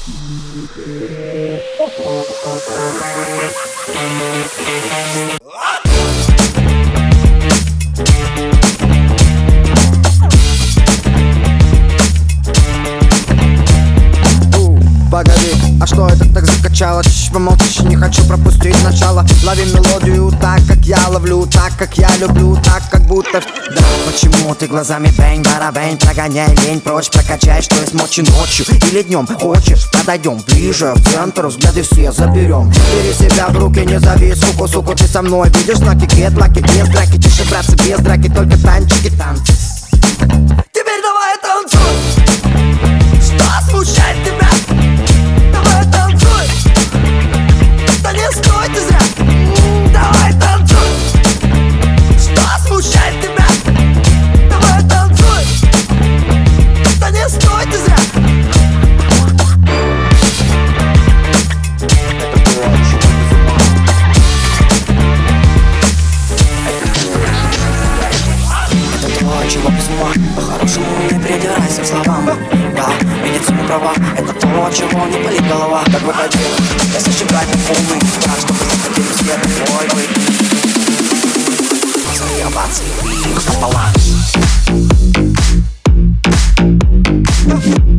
Погоди, а что это так закачало? Чуть помолчишь, не хочу пропустить начало. Лови мелодию так, как я ловлю, так, как я люблю, так, как будто... Да, почему ты глазами бэнь-барабэнь? Прогоняй лень прочь, прокачай, что есть мочи ночью или днем. Хочешь, подойдем ближе, в центр, взгляды все заберем. Бери себя в руки, не зови, суку, ты со мной. Видишь знаки, гетлаки, без драки, тише, братцы, без драки, только танчики, танцы. Теперь давай танцуй. Что смущает тебя? Давай танцуй. Да не стой ты зря. Давай танцуй. Что смущает тебя? Давай танцуй. Да не стой ты зря. Это то, чего без ума. По-хорошему не придирайся к словам. Да, медицина права. Это то, чего не болит голова. Так выходи, я сочетаю полный. Так, чтобы заходили все твой вы. Свои овации и пополам.